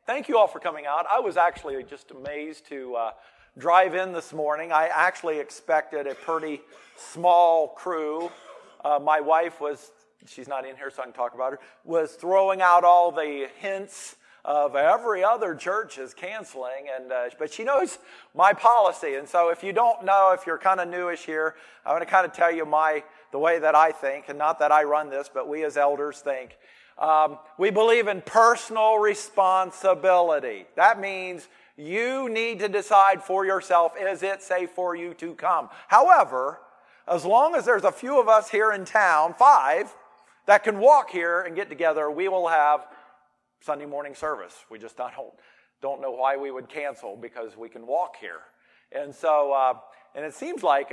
Thank you all for coming out. I was actually just amazed to drive in this morning. I actually expected a pretty small crew. My wife she's not in here so I can talk about her, was throwing out all the hints of every other church is canceling, but she knows my policy. And so if you don't know, if you're kind of newish here, I want to kind of tell you the way that I think, and not that I run this, but we as elders think. We believe in personal responsibility. That means you need to decide for yourself, is it safe for you to come? However, as long as there's a few of us here in town, 5, that can walk here and get together, we will have Sunday morning service. We just don't know why we would cancel, because we can walk here. And so, and it seems like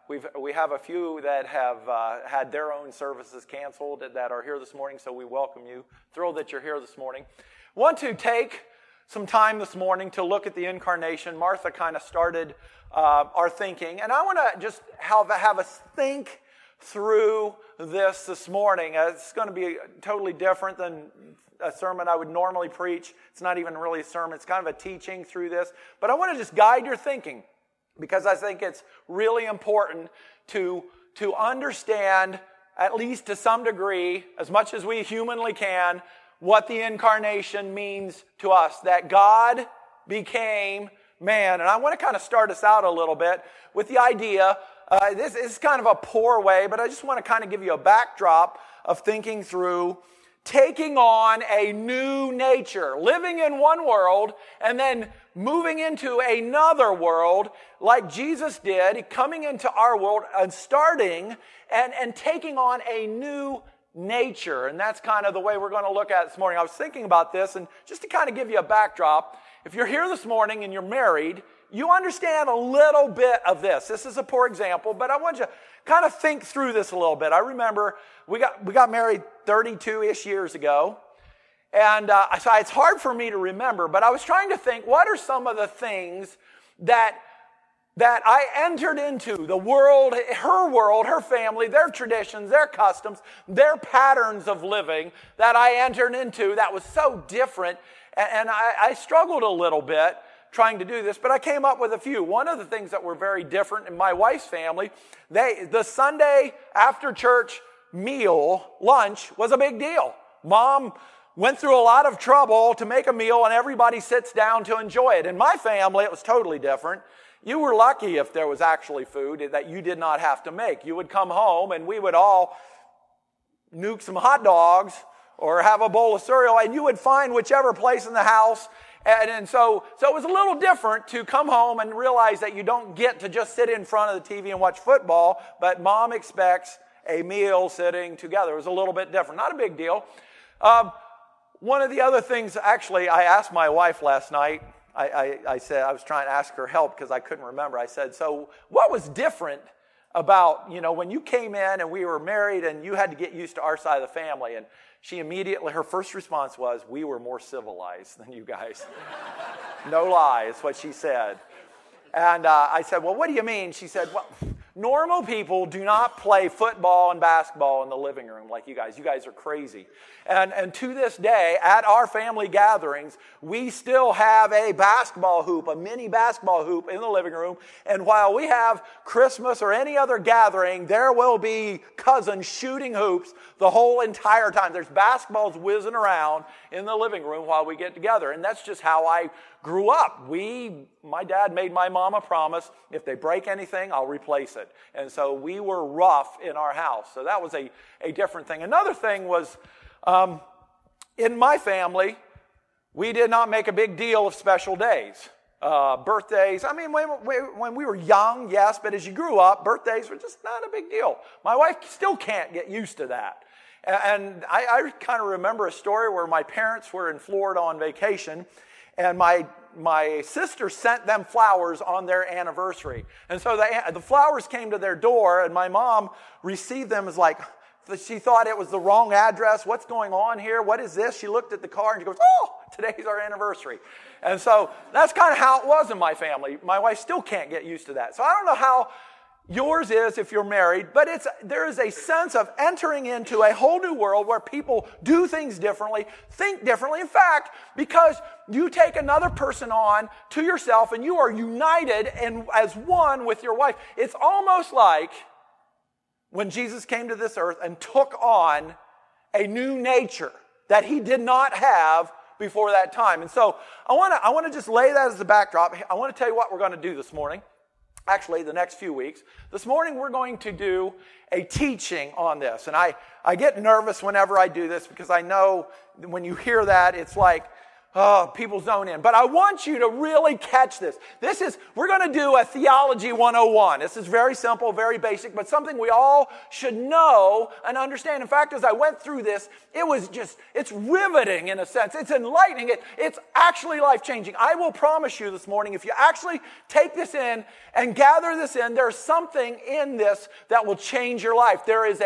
we have a few that have had their own services canceled that are here this morning, so we welcome you. Thrilled that you're here this morning. Want to take some time this morning to look at the incarnation. Martha kind of started our thinking, and I want to just have us think through this morning. It's going to be totally different than a sermon I would normally preach. It's not even really a sermon. It's kind of a teaching through this. But I want to just guide your thinking, because I think it's really important to understand, at least to some degree, as much as we humanly can, what the incarnation means to us, that God became man. And I want to kind of start us out a little bit with the idea, this is kind of a poor way, but I just want to kind of give you a backdrop of thinking through taking on a new nature, living in one world and then moving into another world like Jesus did, coming into our world and starting and taking on a new nature. And that's kind of the way we're going to look at it this morning. I was thinking about this, and just to kind of give you a backdrop, if you're here this morning and you're married, you understand a little bit of this. This is a poor example, but I want you to kind of think through this a little bit. I remember we got married 32-ish years ago, and so it's hard for me to remember, but I was trying to think, what are some of the things that I entered into, the world, her family, their traditions, their customs, their patterns of living that I entered into that was so different, and I struggled a little bit trying to do this, but I came up with a few. One of the things that were very different in my wife's family, the Sunday after church meal, lunch, was a big deal. Mom went through a lot of trouble to make a meal, and everybody sits down to enjoy it. In my family, it was totally different. You were lucky if there was actually food that you did not have to make. You would come home, and we would all nuke some hot dogs or have a bowl of cereal, and you would find whichever place in the house. And so it was a little different to come home and realize that you don't get to just sit in front of the TV and watch football, but Mom expects a meal sitting together. It was a little bit different. Not a big deal. One of the other things, actually, I asked my wife last night. I said, I was trying to ask her help because I couldn't remember. I said, so what was different about, when you came in and we were married and you had to get used to our side of the family? And she immediately, her first response was, we were more civilized than you guys. No lie, is what she said. And I said, well, what do you mean? She said, well, normal people do not play football and basketball in the living room like you guys. You guys are crazy. And to this day, at our family gatherings, we still have a basketball hoop, a mini basketball hoop in the living room. And while we have Christmas or any other gathering, there will be cousins shooting hoops the whole entire time. There's basketballs whizzing around in the living room while we get together. And that's just how I grew up. My dad made my mom a promise, if they break anything, I'll replace it. And so we were rough in our house. So that was a different thing. Another thing was, in my family, we did not make a big deal of special days. Birthdays, I mean, when we were young, yes, but as you grew up, birthdays were just not a big deal. My wife still can't get used to that. And I kind of remember a story where my parents were in Florida on vacation, and my sister sent them flowers on their anniversary. And so the flowers came to their door, and my mom received them as like, she thought it was the wrong address. What's going on here? What is this? She looked at the card and she goes, oh, today's our anniversary. And so that's kind of how it was in my family. My wife still can't get used to that. So I don't know how Yours is if you're married, but there is a sense of entering into a whole new world where people do things differently, think differently. In fact, because you take another person on to yourself and you are united and as one with your wife, it's almost like when Jesus came to this earth and took on a new nature that he did not have before that time. And so I want to just lay that as the backdrop. I want to tell you what we're going to do this morning. Actually, the next few weeks. This morning, we're going to do a teaching on this. And I get nervous whenever I do this because I know when you hear that, it's like, oh, people zone in. But I want you to really catch this. We're going to do a Theology 101. This is very simple, very basic, but something we all should know and understand. In fact, as I went through this, it's riveting in a sense. It's enlightening. It's actually life-changing. I will promise you this morning, if you actually take this in and gather this in, there's something in this that will change your life. There is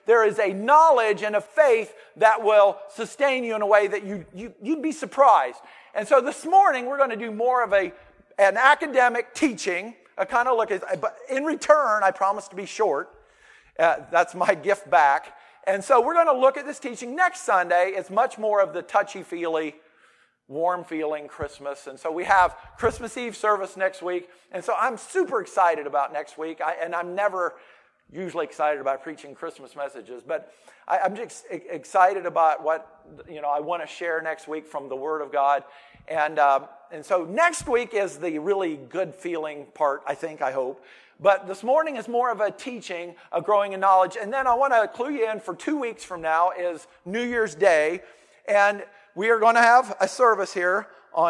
a knowledge and a faith that will sustain you in a way that you'd be surprised. And so this morning, we're going to do more of an academic teaching, a kind of look at, but in return, I promise to be short. That's my gift back. And so we're going to look at this teaching. Next Sunday, it's much more of the touchy-feely, warm-feeling Christmas. And so we have Christmas Eve service next week. And so I'm super excited about next week. And I'm never usually excited about preaching Christmas messages, but I'm just excited about what I want to share next week from the Word of God, and so next week is the really good feeling part. I hope. But this morning is more of a teaching, a growing in knowledge, and then I want to clue you in for 2 weeks from now is New Year's Day, and we are going to have a service here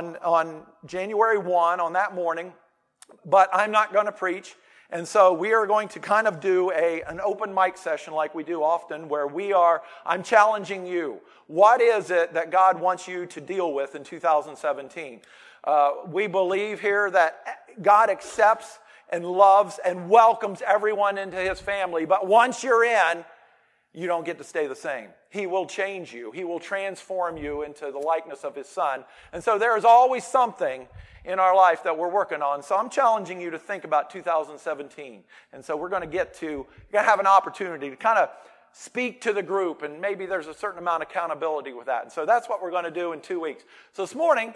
on January 1 on that morning, but I'm not going to preach. And so we are going to kind of do an open mic session like we do often where I'm challenging you. What is it that God wants you to deal with in 2017? We believe here that God accepts and loves and welcomes everyone into his family. But once you're in, you don't get to stay the same. He will change you. He will transform you into the likeness of his Son. And so there is always something in our life that we're working on. So I'm challenging you to think about 2017. And so we're going to have an opportunity to kind of speak to the group, and maybe there's a certain amount of accountability with that. And so that's what we're going to do in 2 weeks. So this morning,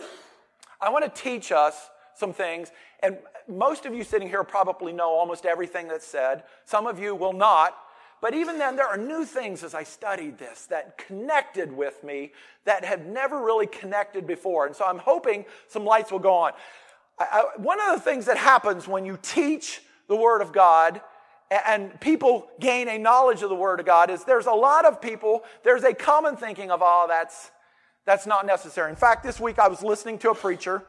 I want to teach us some things, and most of you sitting here probably know almost everything that's said. Some of you will not. But even then, there are new things as I studied this that connected with me that had never really connected before. And so I'm hoping some lights will go on. One of the things that happens when you teach the Word of God and people gain a knowledge of the Word of God is there's a lot of people, there's a common thinking of, that's not necessary. In fact, this week I was listening to a preacher,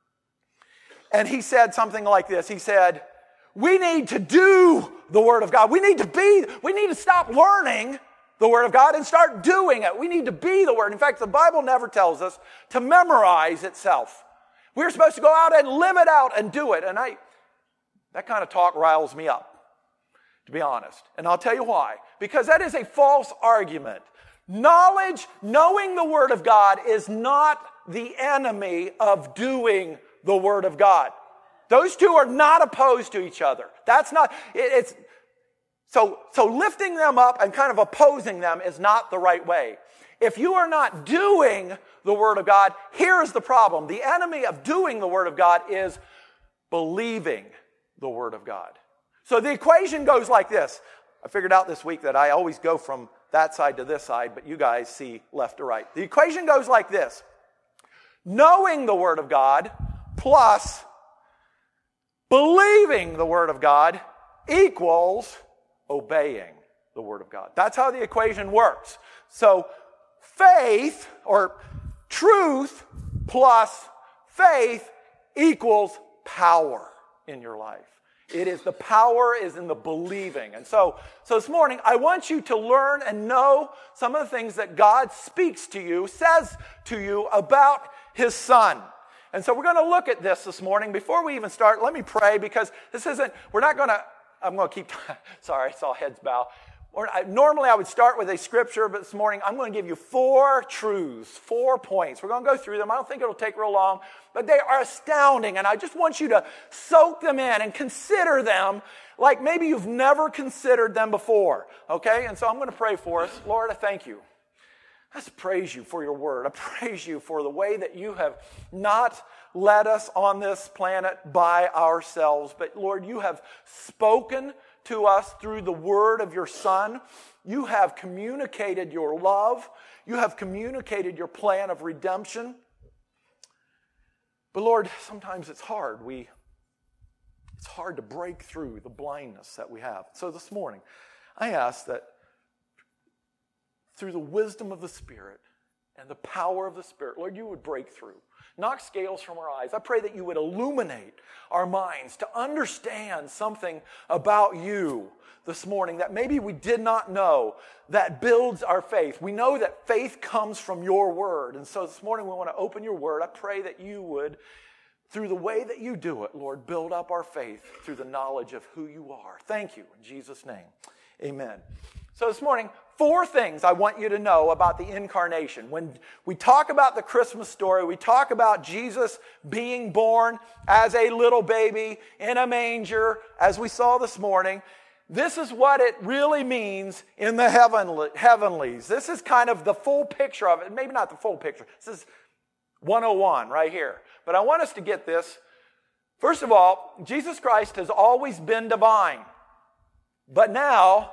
and he said something like this. He said, we need to do the Word of God. We need to stop learning the Word of God and start doing it. We need to be the Word. In fact, the Bible never tells us to memorize itself. We're supposed to go out and live it out and do it. And that kind of talk riles me up, to be honest. And I'll tell you why. Because that is a false argument. Knowing the Word of God is not the enemy of doing the Word of God. Those two are not opposed to each other. That's not, so lifting them up and kind of opposing them is not the right way. If you are not doing the Word of God, here's the problem. The enemy of doing the Word of God is believing the Word of God. So the equation goes like this. I figured out this week that I always go from that side to this side, but you guys see left to right. The equation goes like this. Knowing the Word of God plus believing the Word of God equals obeying the Word of God. That's how the equation works. So faith or truth plus faith equals power in your life. The power is in the believing. And so this morning, I want you to learn and know some of the things that God speaks to you, says to you about his Son. And so we're going to look at this morning. Before we even start, let me pray, because I'm going to keep, sorry, I saw heads bow. Normally I would start with a scripture, but this morning I'm going to give you 4 truths, 4 points. We're going to go through them. I don't think it'll take real long, but they are astounding, and I just want you to soak them in and consider them like maybe you've never considered them before, okay? And so I'm going to pray for us. Lord, I thank you. I just praise you for your word. I praise you for the way that you have not led us on this planet by ourselves, but Lord, you have spoken to us through the word of your Son. You have communicated your love. You have communicated your plan of redemption. But Lord, sometimes it's hard. It's hard to break through the blindness that we have. So this morning, I ask that through the wisdom of the Spirit and the power of the Spirit, Lord, you would break through. Knock scales from our eyes. I pray that you would illuminate our minds to understand something about you this morning that maybe we did not know that builds our faith. We know that faith comes from your word. And so this morning we want to open your word. I pray that you would, through the way that you do it, Lord, build up our faith through the knowledge of who you are. Thank you. In Jesus' name, amen. So this morning, 4 things I want you to know about the incarnation. When we talk about the Christmas story, we talk about Jesus being born as a little baby in a manger, as we saw this morning. This is what it really means in the heavenlies. This is kind of the full picture of it. Maybe not the full picture. This is 101 right here. But I want us to get this. First of all, Jesus Christ has always been divine. But now,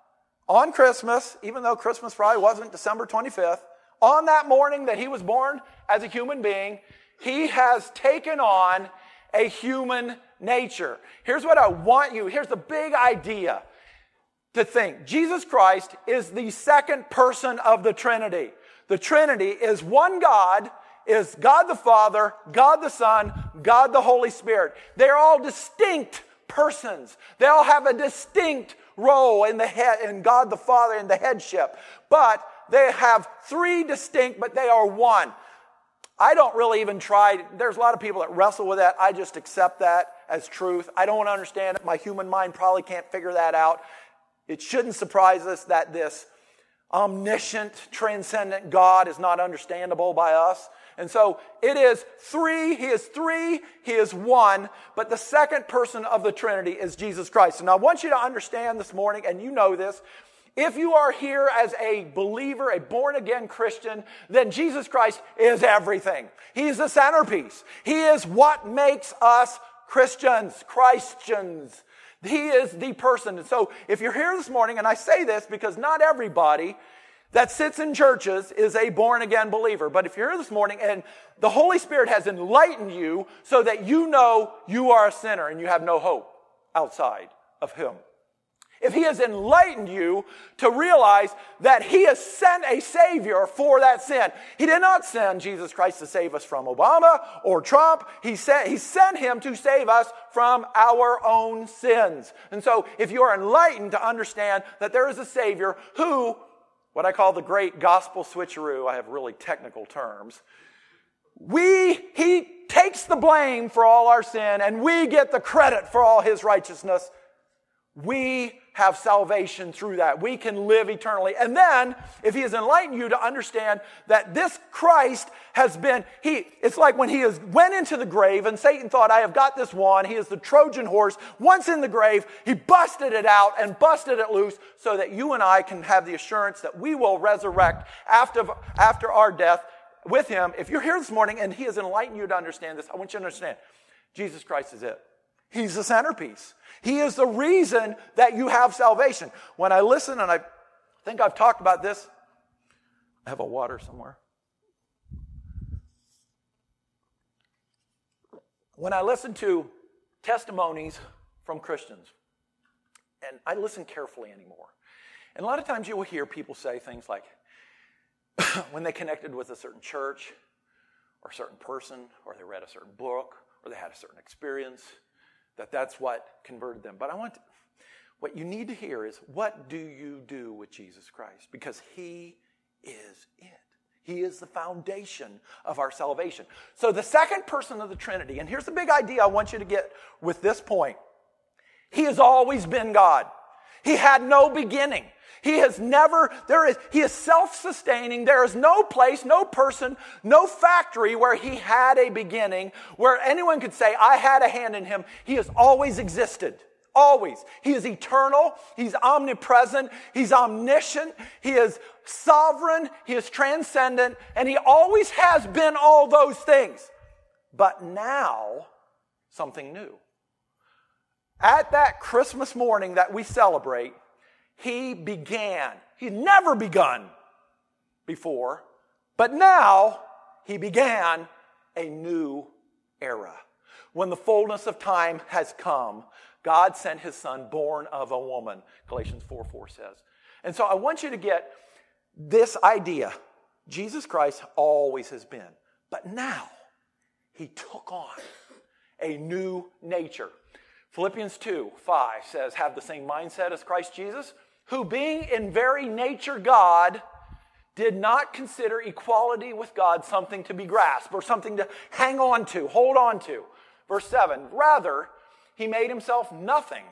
on Christmas, even though Christmas probably wasn't December 25th, on that morning that he was born as a human being, he has taken on a human nature. Here's what I want you, here's the big idea to think. Jesus Christ is the second person of the Trinity. The Trinity is one God, is God the Father, God the Son, God the Holy Spirit. They're all distinct persons. They all have a distinct role in the head, in God the Father in the headship. But they have 3 distinct, but they are one. I don't really even try. There's a lot of people that wrestle with that. I just accept that as truth. I don't understand it. My human mind probably can't figure that out. It shouldn't surprise us that this omniscient, transcendent God is not understandable by us. And so it is 3, he is 3, he is 1, but the second person of the Trinity is Jesus Christ. And I want you to understand this morning, and you know this, if you are here as a believer, a born-again Christian, then Jesus Christ is everything. He is the centerpiece. He is what makes us Christians, Christians. He is the person. And so if you're here this morning, and I say this because not everybody that sits in churches is a born-again believer. But if you're here this morning and the Holy Spirit has enlightened you so that you know you are a sinner and you have no hope outside of Him. If He has enlightened you to realize that He has sent a Savior for that sin. He did not send Jesus Christ to save us from Obama or Trump. He sent Him to save us from our own sins. And so if you are enlightened to understand that there is a Savior who, what I call the great gospel switcheroo, I have really technical terms, He takes the blame for all our sin and we get the credit for all His righteousness. We have salvation through that. We can live eternally. And then, if He has enlightened you to understand that this Christ has been, it's like when He went into the grave and Satan thought, I have got this one. He is the Trojan horse. Once in the grave, He busted it out and busted it loose so that you and I can have the assurance that we will resurrect after our death with Him. If you're here this morning and He has enlightened you to understand this, I want you to understand, Jesus Christ is it. He's the centerpiece. He is the reason that you have salvation. When I listen, and I think I've talked about this, I have a water somewhere. When I listen to testimonies from Christians, and I listen carefully anymore, and a lot of times you will hear people say things like, when they connected with a certain church, or a certain person, or they read a certain book, or they had a certain experience, that's what converted them. But what you need to hear is, what do you do with Jesus Christ? Because He is it. He is the foundation of our salvation. So the second person of the Trinity, and here's the big idea I want you to get with this point. He has always been God. He had no beginning. He is self-sustaining. There is no place, no person, no factory where he had a beginning, where anyone could say, I had a hand in him. He has always existed. Always. He is eternal. He's omnipresent. He's omniscient. He is sovereign. He is transcendent. And he always has been all those things. But now, something new. At that Christmas morning that we celebrate, he began. He's never begun before, but now he began a new era. When the fullness of time has come, God sent his son born of a woman, Galatians 4:4 says. And so I want you to get this idea. Jesus Christ always has been, but now he took on a new nature. Philippians 2:5 says, have the same mindset as Christ Jesus, who being in very nature God, did not consider equality with God something to be grasped or something to hang on to, hold on to. Verse 7, rather, he made himself nothing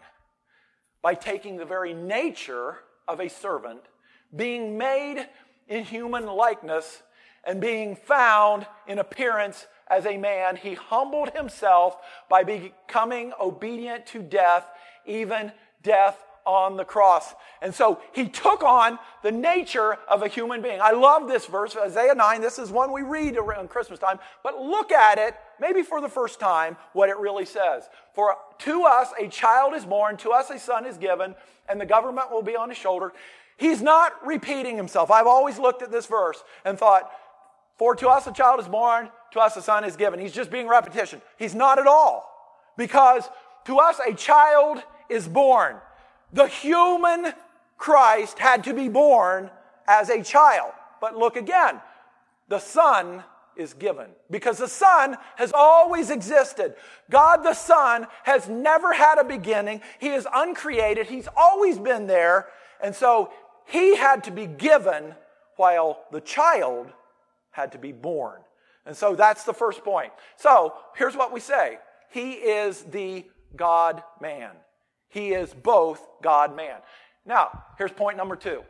by taking the very nature of a servant, being made in human likeness, and being found in appearance as a man. He humbled himself by becoming obedient to death, even death on the cross. And so he took on the nature of a human being. I love this verse, Isaiah 9. This is one we read around Christmas time. But look at it, maybe for the first time, what it really says. For to us a child is born, to us a son is given, and the government will be on his shoulder. He's not repeating himself. I've always looked at this verse and thought, for to us a child is born, to us a son is given. He's just being repetition. He's not at all. Because to us a child is born. The human Christ had to be born as a child. But look again, the Son is given. Because the Son has always existed. God the Son has never had a beginning. He is uncreated. He's always been there. And so he had to be given while the child had to be born. And so that's the first point. So here's what we say. He is the God-man. He is both God-man. Now, here's point number 2.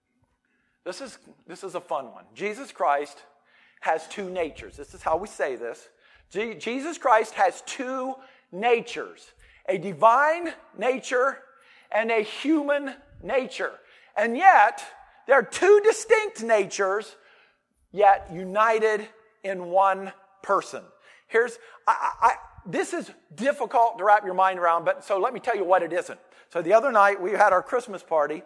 This is a fun one. Jesus Christ has two natures. This is how we say this. Jesus Christ has two natures. A divine nature and a human nature. And yet, there are two distinct natures, yet united in one person. This is difficult to wrap your mind around, but so let me tell you what it isn't. So the other night, we had our Christmas party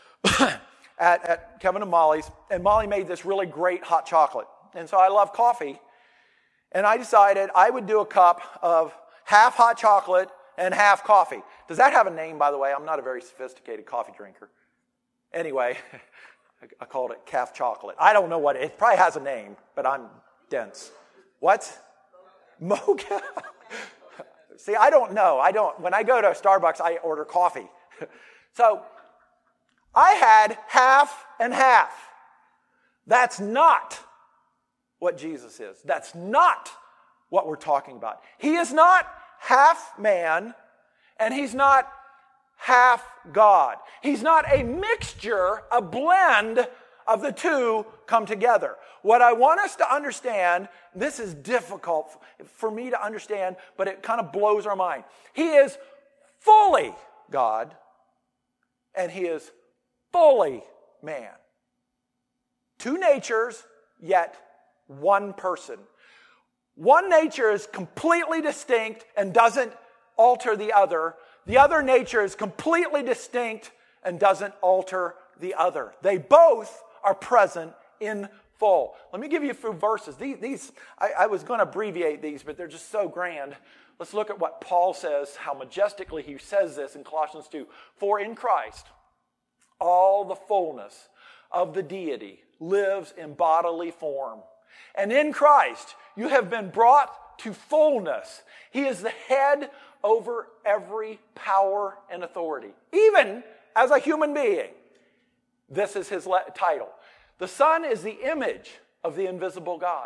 at Kevin and Molly's, and Molly made this really great hot chocolate. And so I love coffee, and I decided I would do a cup of half hot chocolate and half coffee. Does that have a name, by the way? I'm not a very sophisticated coffee drinker. Anyway, I called it calf chocolate. I don't know what it probably has a name, but I'm dense. What? Mocha? See, I don't know. When I go to Starbucks, I order coffee. So, I had half and half. That's not what Jesus is. That's not what we're talking about. He is not half man, and he's not half God. He's not a mixture, a blend of the two come together. What I want us to understand, this is difficult for me to understand, but it kind of blows our mind. He is fully God, and he is fully man. Two natures, yet one person. One nature is completely distinct and doesn't alter the other. The other nature is completely distinct and doesn't alter the other. They both are present in full. Let me give you a few verses. I was going to abbreviate these, but they're just so grand. Let's look at what Paul says, how majestically he says this in Colossians 2. For in Christ, all the fullness of the deity lives in bodily form. And in Christ, you have been brought to fullness. He is the head over every power and authority, even as a human being. This is his title. The Son is the image of the invisible God,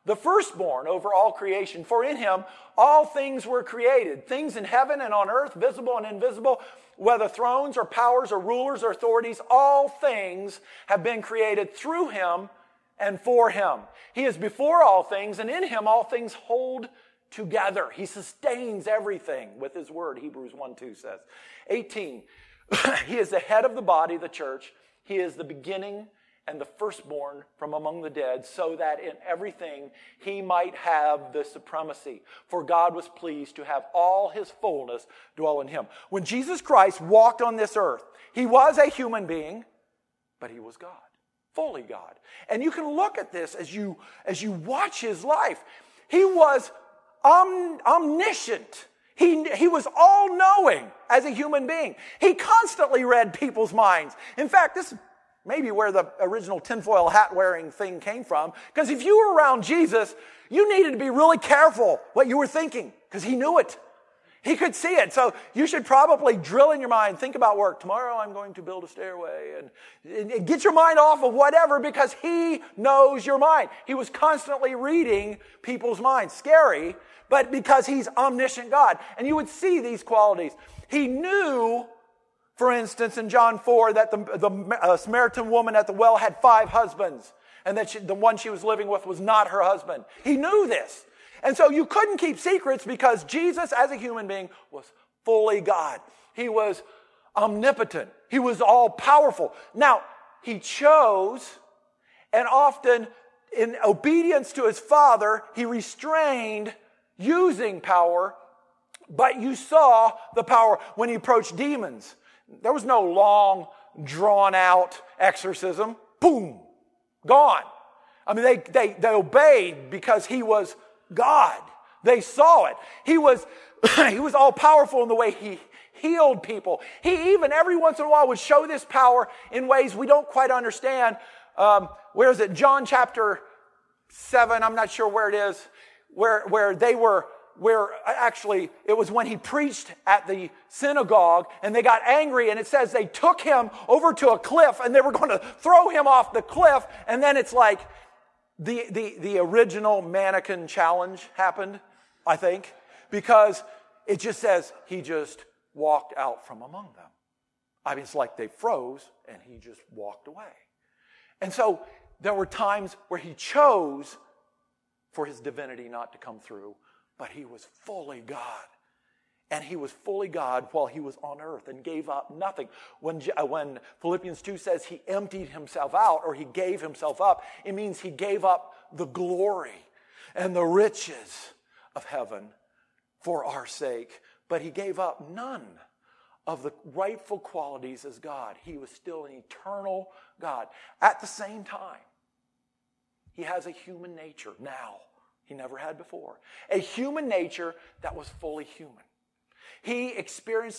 the firstborn over all creation. For in him all things were created, things in heaven and on earth, visible and invisible, whether thrones or powers or rulers or authorities, all things have been created through him and for him. He is before all things, and in him all things hold together. He sustains everything with his word, Hebrews 1:2 says. 18, he is the head of the body, the church. He is the beginning and the firstborn from among the dead, so that in everything he might have the supremacy. For God was pleased to have all his fullness dwell in him. When Jesus Christ walked on this earth, he was a human being, but he was God, fully God. And you can look at this as you watch his life. He was omniscient. He was all-knowing as a human being. He constantly read people's minds. In fact, this is maybe where the original tinfoil hat-wearing thing came from. Because if you were around Jesus, you needed to be really careful what you were thinking, because he knew it. He could see it. So you should probably drill in your mind, think about work. Tomorrow I'm going to build a stairway. And get your mind off of whatever, because he knows your mind. He was constantly reading people's minds. Scary, but because he's omniscient God. And you would see these qualities. He knew, for instance, in John 4, that the Samaritan woman at the well had 5 husbands, and that the one she was living with was not her husband. He knew this. And so you couldn't keep secrets, because Jesus, as a human being, was fully God. He was omnipotent. He was all-powerful. Now, he chose, and often in obedience to his Father, he restrained using power, but you saw the power when he approached demons. There was no long, drawn-out exorcism. Boom, gone. I mean, they obeyed because he was God. They saw it. He was all powerful in the way he healed people. He even every once in a while would show this power in ways we don't quite understand. Where is it? John chapter 7, I'm not sure where it is, where actually it was when he preached at the synagogue, and they got angry, and it says they took him over to a cliff and they were going to throw him off the cliff, and then it's like the original mannequin challenge happened, I think, because it just says he just walked out from among them. I mean, it's like they froze and he just walked away. And so there were times where he chose for his divinity not to come through, but he was fully God. And he was fully God while he was on earth and gave up nothing. When Philippians 2 says he emptied himself out, or he gave himself up, it means he gave up the glory and the riches of heaven for our sake. But he gave up none of the rightful qualities as God. He was still an eternal God. At the same time, he has a human nature now. He never had before. A human nature that was fully human. He experienced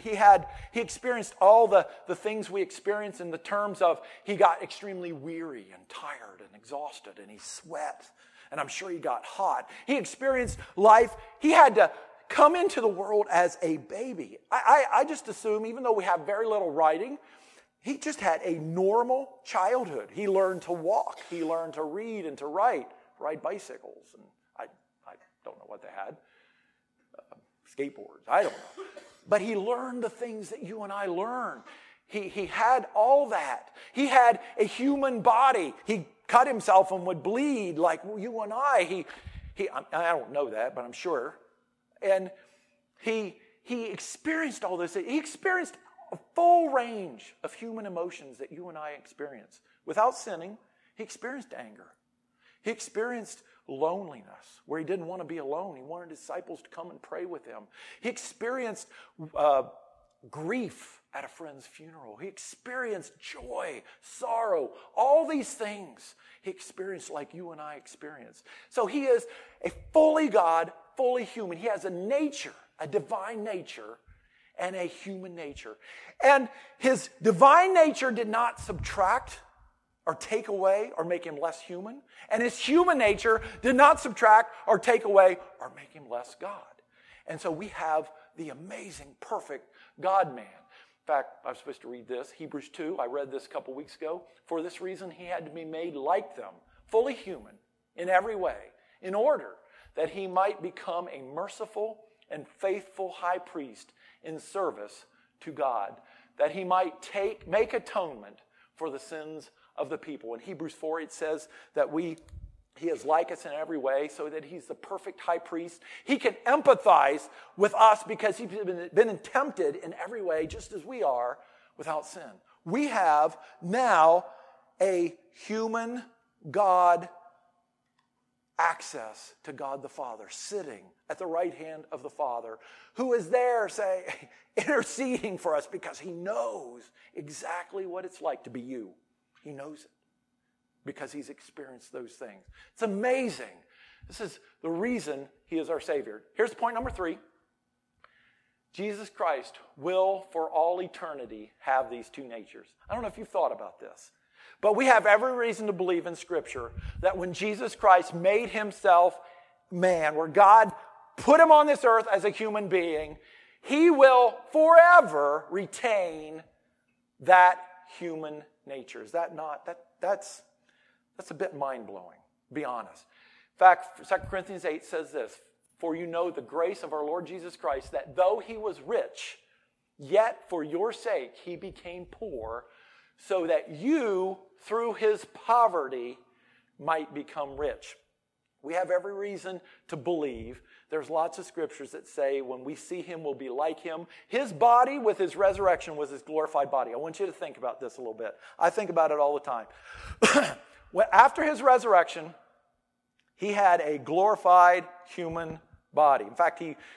all the things we experience in the terms of he got extremely weary and tired and exhausted, and he sweat, and I'm sure he got hot. He experienced life. He had to come into the world as a baby. I just assume, even though we have very little writing, he just had a normal childhood. He learned to walk. He learned to read and to ride bicycles, and I don't know what they had. Skateboards, I don't know. But he learned the things that you and I learn. He had all that. He had a human body. He cut himself and would bleed like you and I. I don't know that, but I'm sure. And he experienced all this. He experienced a full range of human emotions that you and I experience. Without sinning, he experienced anger. He experienced loneliness, where he didn't want to be alone. He wanted disciples to come and pray with him. He experienced grief at a friend's funeral. He experienced joy, sorrow, all these things he experienced like you and I experience. So he is a fully God, fully human. He has a nature, a divine nature, and a human nature. And his divine nature did not subtract or take away or make him less human. And his human nature did not subtract or take away or make him less God. And so we have the amazing, perfect God-man. In fact, I was supposed to read this, Hebrews 2. I read this a couple weeks ago. For this reason, he had to be made like them, fully human in every way, in order that he might become a merciful and faithful high priest in service to God, that he might make atonement for the sins of the people. In Hebrews 4, it says that he is like us in every way, so that he's the perfect high priest. He can empathize with us because he's been tempted in every way, just as we are, without sin. We have now a human God access to God the Father, sitting at the right hand of the Father, who is there, interceding for us because he knows exactly what it's like to be you. He knows it because he's experienced those things. It's amazing. This is the reason he is our Savior. Here's point number 3. Jesus Christ will, for all eternity, have these two natures. I don't know if you've thought about this, but we have every reason to believe in Scripture that when Jesus Christ made himself man, where God put him on this earth as a human being, he will forever retain that human nature. Is that not? That's a bit mind-blowing, to be honest. In fact, 2 Corinthians 8 says this, "For you know the grace of our Lord Jesus Christ, that though he was rich, yet for your sake he became poor, so that you, through his poverty, might become rich." We have every reason to believe. There's lots of scriptures that say when we see him, we'll be like him. His body with his resurrection was his glorified body. I want you to think about this a little bit. I think about it all the time. After his resurrection, he had a glorified human body. In fact, in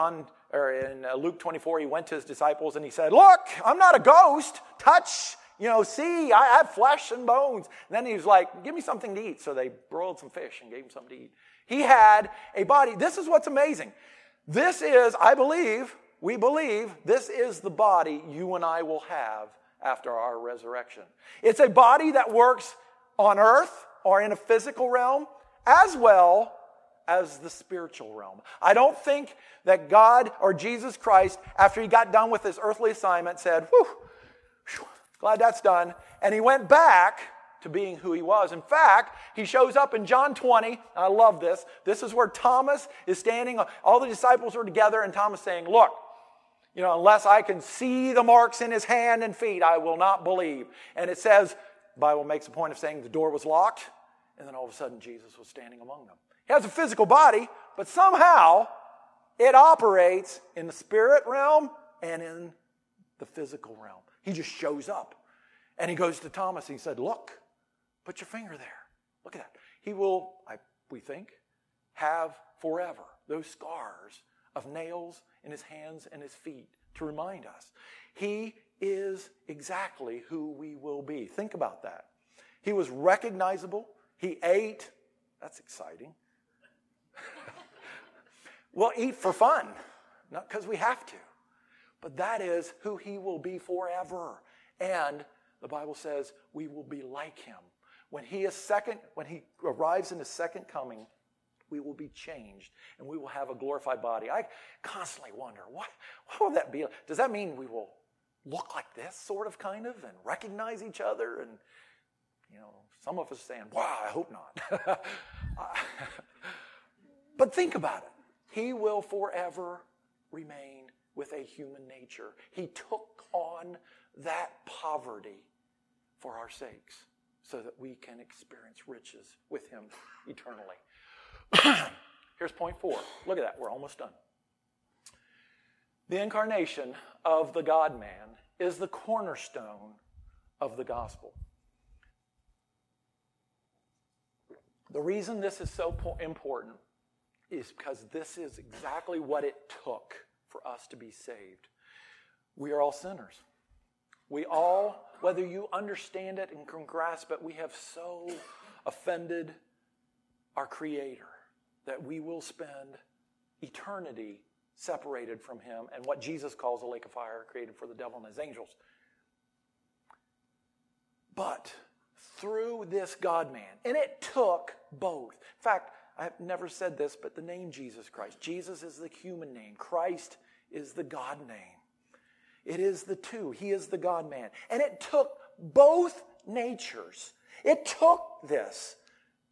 Luke 24, he went to his disciples and he said, "Look, I'm not a ghost. Touch, see, I have flesh and bones." And then he was like, "Give me something to eat." So they broiled some fish and gave him something to eat. He had a body. This is what's amazing. This is, we believe, this is the body you and I will have after our resurrection. It's a body that works on earth or in a physical realm as well as the spiritual realm. I don't think that God or Jesus Christ, after he got done with his earthly assignment, said, "Whew, glad that's done," and he went back to being who he was. In fact, he shows up in John 20. I love this. This is where Thomas is standing. All the disciples are together, and Thomas saying, "Look, unless I can see the marks in his hand and feet, I will not believe." And it says, the Bible makes a point of saying the door was locked, and then all of a sudden Jesus was standing among them. He has a physical body, but somehow it operates in the spirit realm and in the physical realm. He just shows up. And he goes to Thomas and he said, "Look, put your finger there. Look at that." He will, we think, have forever those scars of nails in his hands and his feet to remind us. He is exactly who we will be. Think about that. He was recognizable. He ate. That's exciting. We'll eat for fun, not because we have to. But that is who he will be forever. And the Bible says we will be like him. When he arrives in his second coming, we will be changed and we will have a glorified body. I constantly wonder, what will that be? Does that mean we will look like this, sort of, kind of, and recognize each other? And, some of us saying, "Wow, I hope not." But think about it. He will forever remain with a human nature. He took on that poverty for our sakes so that we can experience riches with him eternally. Here's point 4. Look at that. We're almost done. The incarnation of the God-man is the cornerstone of the gospel. The reason this is so important is because this is exactly what it took for us to be saved. We are all sinners. We all, whether you understand it and can grasp it, we have so offended our Creator that we will spend eternity separated from him and what Jesus calls a lake of fire created for the devil and his angels. But through this God-man, and it took both. In fact, I've never said this, but the name Jesus Christ. Jesus is the human name. Christ is the God name. It is the two. He is the God-man. And it took both natures. It took this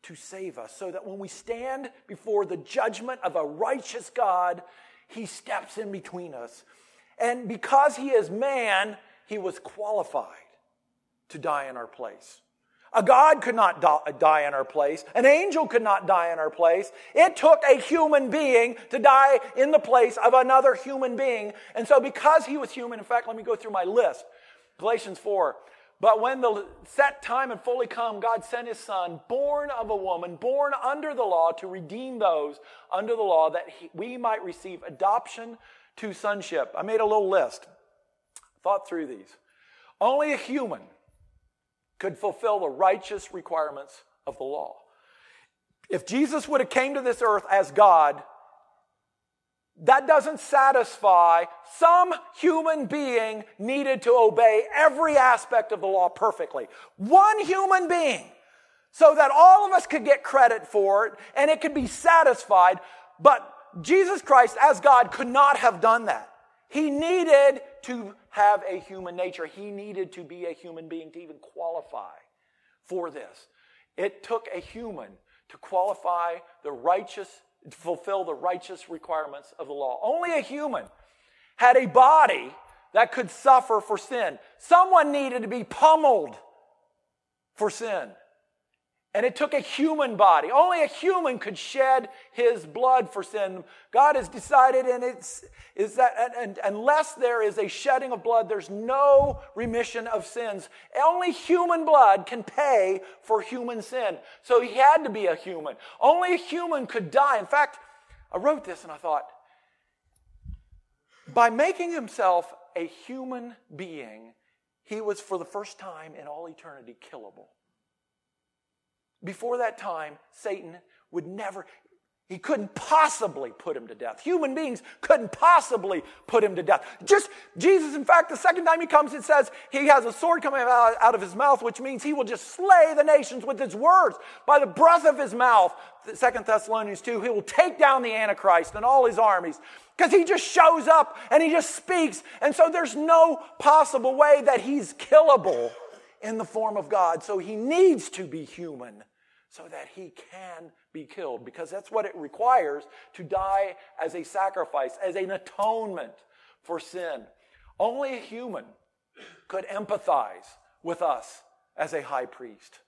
to save us, so that when we stand before the judgment of a righteous God, he steps in between us. And because he is man, he was qualified to die in our place. A God could not die in our place. An angel could not die in our place. It took a human being to die in the place of another human being. And so because he was human, in fact, let me go through my list. Galatians 4. But when the set time had fully come, God sent his Son, born of a woman, born under the law, to redeem those under the law, that we might receive adoption to sonship. I made a little list. Thought through these. Only a human could fulfill the righteous requirements of the law. If Jesus would have came to this earth as God, that doesn't satisfy. Some human being needed to obey every aspect of the law perfectly. One human being, so that all of us could get credit for it and it could be satisfied. But Jesus Christ, as God, could not have done that. He needed to have a human nature. He needed to be a human being to even qualify for this. It took a human to qualify the righteous, to fulfill the righteous requirements of the law. Only a human had a body that could suffer for sin. Someone needed to be pummeled for sin. And it took a human body. Only a human could shed his blood for sin. God has decided, and unless there is a shedding of blood, there's no remission of sins. Only human blood can pay for human sin. So he had to be a human. Only a human could die. In fact, I wrote this and I thought, by making himself a human being, he was for the first time in all eternity killable. Before that time, Satan would never, he couldn't possibly put him to death. Human beings couldn't possibly put him to death. Just Jesus, in fact, the second time he comes, it says he has a sword coming out of his mouth, which means he will just slay the nations with his words. By the breath of his mouth, 2 Thessalonians 2, he will take down the Antichrist and all his armies. Because he just shows up and he just speaks. And so there's no possible way that he's killable in the form of God. So he needs to be human so that he can be killed, because that's what it requires to die as a sacrifice, as an atonement for sin. Only a human could empathize with us as a high priest.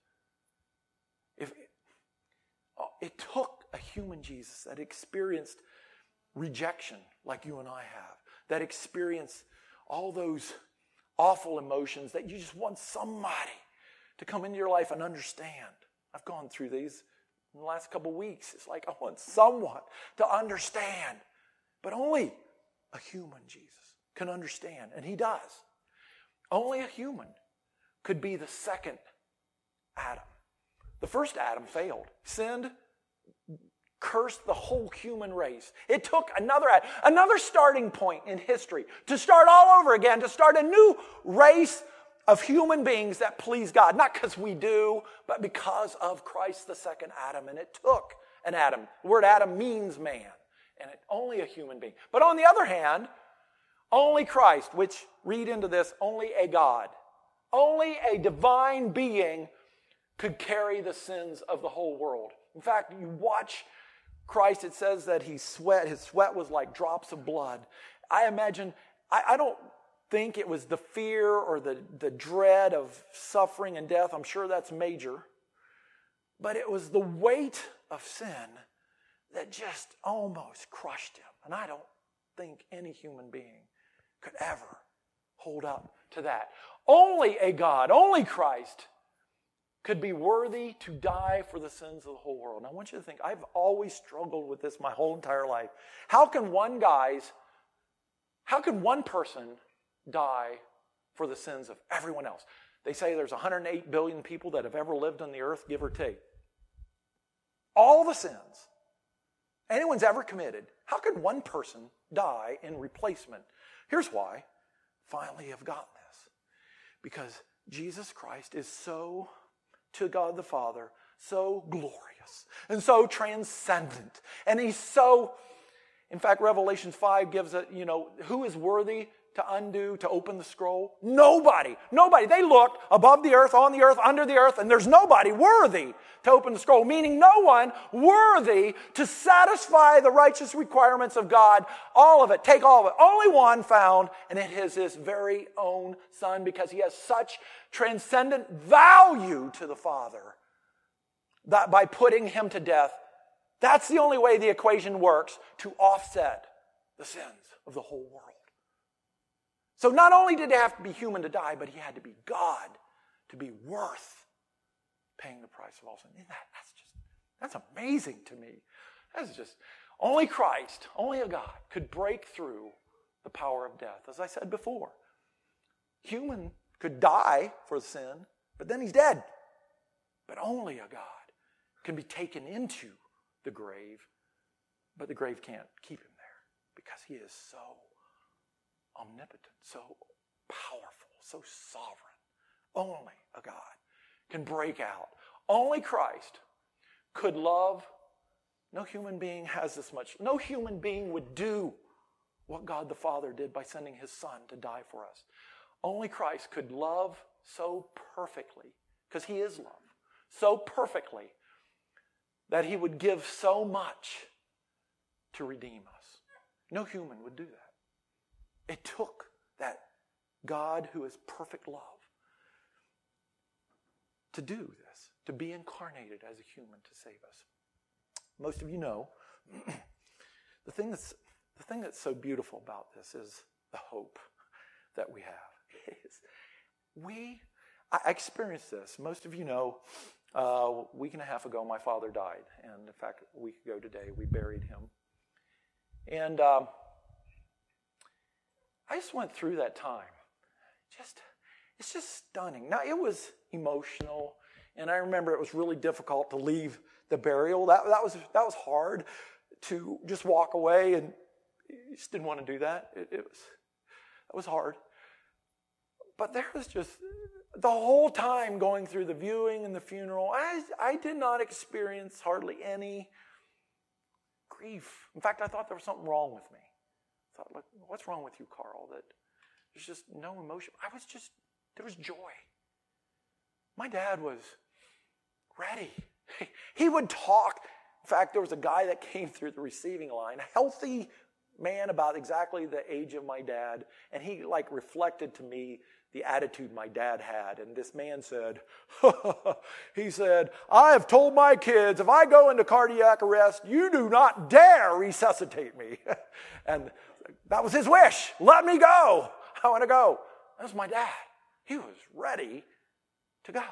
It took a human Jesus that experienced rejection like you and I have, that experienced all those awful emotions that you just want somebody to come into your life and understand. I've gone through these in the last couple weeks. It's like I want someone to understand. But only a human Jesus can understand, and he does. Only a human could be the second Adam. The first Adam failed, sinned, cursed the whole human race. It took another starting point in history to start all over again, to start a new race of human beings that please God. Not because we do, but because of Christ, the second Adam. And it took an Adam. The word Adam means man. And only a human being. But on the other hand, only Christ, which read into this, only a God, only a divine being could carry the sins of the whole world. In fact, you watch Christ, it says that his sweat was like drops of blood. I imagine, I don't think it was the fear or the dread of suffering and death. I'm sure that's major. But it was the weight of sin that just almost crushed him. And I don't think any human being could ever hold up to that. Only a God, only Christ could be worthy to die for the sins of the whole world. And I want you to think, I've always struggled with this my whole entire life. How can one person die for the sins of everyone else? They say there's 108 billion people that have ever lived on the earth, give or take. All the sins anyone's ever committed, how could one person die in replacement? Here's why. Finally, I've gotten this. Because Jesus Christ is so, to God the Father, so glorious and so transcendent. And he's so In fact, Revelation 5 gives it, who is worthy to open the scroll? Nobody. Nobody. They looked above the earth, on the earth, under the earth, and there's nobody worthy to open the scroll, meaning no one worthy to satisfy the righteous requirements of God. All of it. Take all of it. Only one found, and it is his very own Son, because he has such transcendent value to the Father that by putting him to death, that's the only way the equation works to offset the sins of the whole world. So not only did he have to be human to die, but he had to be God to be worth paying the price of all sin. That's amazing to me. That's just, only Christ, only a God could break through the power of death. As I said before, human could die for sin, but then he's dead. But only a God can be taken into the grave, but the grave can't keep him there because he is so omnipotent, so powerful, so sovereign. Only a God can break out. Only Christ could love. No human being has this much. No human being would do what God the Father did by sending his Son to die for us. Only Christ could love so perfectly, because he is love, so perfectly that he would give so much to redeem us. No human would do that. It took that God who is perfect love to do this, to be incarnated as a human to save us. Most of you know, the thing that's so beautiful about this is the hope that we have. I experienced this. Most of you know, a week and a half ago, my father died. And in fact, a week ago today, we buried him. And I just went through that time. It's just stunning. Now, it was emotional, and I remember it was really difficult to leave the burial. That was hard to just walk away, and you just didn't want to do that. That was hard. But there was just, the whole time going through the viewing and the funeral, I did not experience hardly any grief. In fact, I thought there was something wrong with me. I thought, what's wrong with you, Carl? That there's just no emotion. There was joy. My dad was ready. He would talk. In fact, there was a guy that came through the receiving line, a healthy man about exactly the age of my dad, and he reflected to me the attitude my dad had. And this man said, he said, I have told my kids, if I go into cardiac arrest, you do not dare resuscitate me. And that was his wish. Let me go. I want to go. That was my dad. He was ready to go.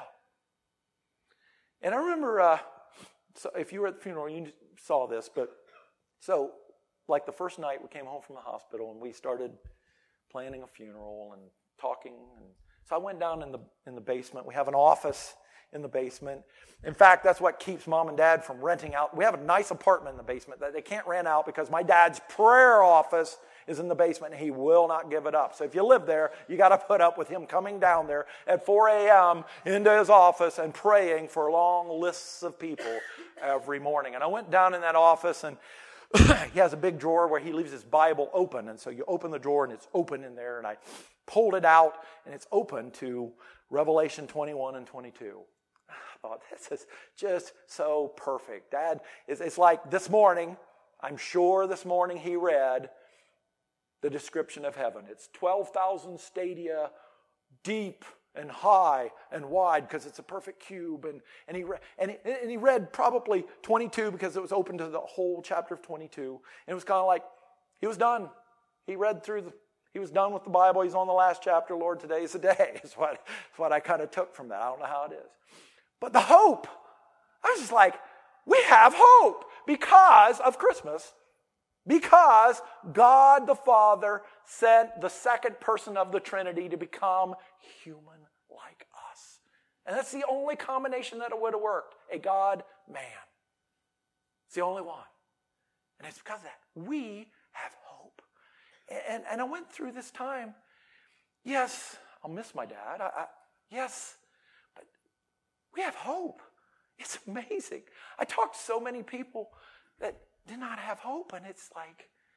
And I remember, so if you were at the funeral, you saw this, but so the first night we came home from the hospital and we started planning a funeral and talking. And so I went down in the basement. We have an office in the basement. In fact, that's what keeps Mom and Dad from renting out. We have a nice apartment in the basement that they can't rent out because my dad's prayer office is in the basement and he will not give it up. So if you live there, you got to put up with him coming down there at 4 a.m. into his office and praying for long lists of people every morning. And I went down in that office, and he has a big drawer where he leaves his Bible open. And so you open the drawer and it's open in there. And I pulled it out and it's open to Revelation 21 and 22. I thought, this is just so perfect. Dad, it's like this morning, I'm sure this morning he read the description of heaven. It's 12,000 stadia deep and high and wide because it's a perfect cube. And he read probably 22 because it was open to the whole chapter of 22. And it was kind of like he was done. He was done with the Bible. He's on the last chapter. Lord, today is the day. Is what I kind of took from that. I don't know how it is. But the hope, I was just like, we have hope because of Christmas. Because God the Father sent the second person of the Trinity to become human like us. And that's the only combination that it would have worked. A God-man. It's the only one. And it's because of that. We have hope. And I went through this time. Yes, I'll miss my dad. Yes, but we have hope. It's amazing. I talked to so many people that did not have hope, and it's like,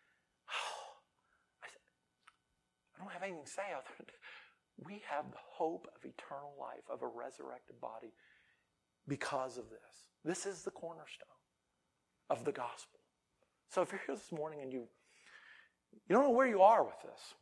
I don't have anything to say other than we have the hope of eternal life, of a resurrected body because of this. This is the cornerstone of the gospel. So if you're here this morning and you don't know where you are with this,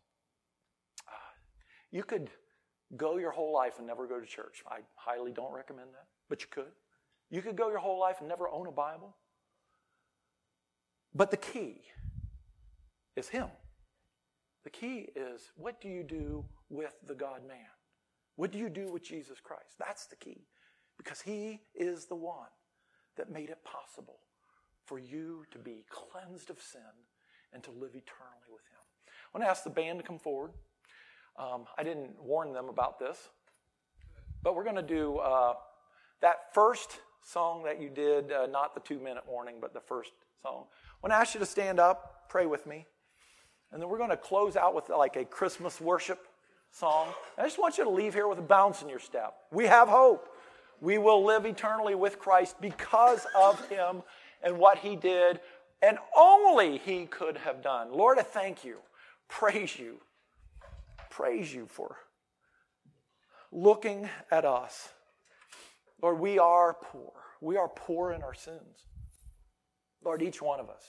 you could go your whole life and never go to church. I highly don't recommend that, but you could. You could go your whole life and never own a Bible. But the key is Him. The key is, what do you do with the God-man? What do you do with Jesus Christ? That's the key. Because He is the one that made it possible for you to be cleansed of sin and to live eternally with Him. I want to ask the band to come forward. I didn't warn them about this, but we're going to do that first song that you did, not the 2-minute warning, but the first song. I want to ask you to stand up, pray with me, and then we're going to close out with like a Christmas worship song. I just want you to leave here with a bounce in your step. We have hope. We will live eternally with Christ because of Him and what He did, and only He could have done. Lord, I thank you, praise you for looking at us. Lord, we are poor. We are poor in our sins. Lord, each one of us,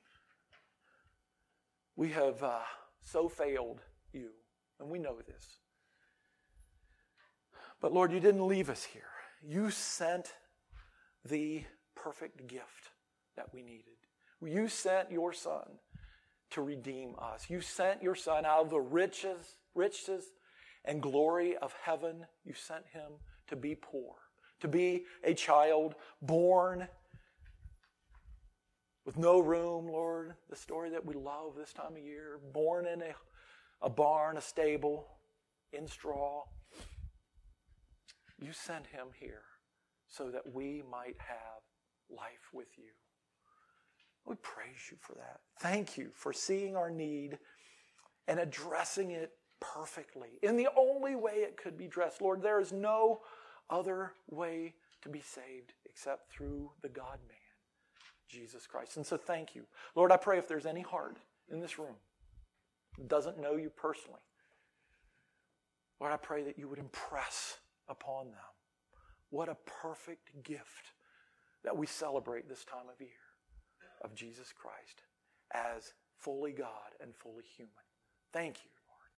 we have so failed you, and we know this. But Lord, you didn't leave us here. You sent the perfect gift that we needed. You sent your Son to redeem us. You sent your Son out of the riches and glory of heaven. You sent Him to be poor, to be a child born with no room, Lord, the story that we love this time of year, born in a barn, a stable, in straw. You sent Him here so that we might have life with you. We praise you for that. Thank you for seeing our need and addressing it perfectly in the only way it could be addressed. Lord, there is no other way to be saved except through the God-man, Jesus Christ. And so thank you. Lord, I pray if there's any heart in this room that doesn't know you personally, Lord, I pray that you would impress upon them what a perfect gift that we celebrate this time of year of Jesus Christ as fully God and fully human. Thank you.